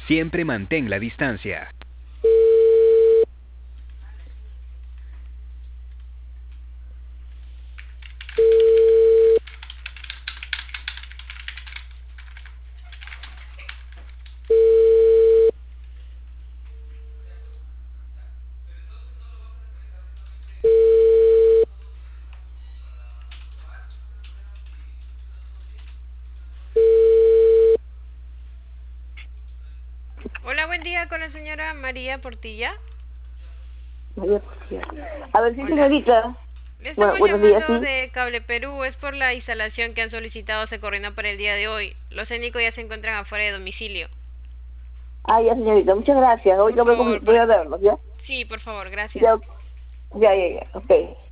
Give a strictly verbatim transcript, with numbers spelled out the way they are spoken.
Siempre mantén la distancia. Hola, buen día con la señora María Portilla. María Portilla. A ver, sí, Hola. señorita. Le Bueno, estamos buenos días, llamando sí. de Cable Perú, es por la instalación que han solicitado se coordina para el día de hoy. Los técnicos ya se encuentran afuera de domicilio. Ah, ya, señorita, muchas gracias. Hoy Por voy, con- favor, voy para... a verlos, ¿ya? Sí, por favor, gracias. Ya, ya, ya, ya, ok.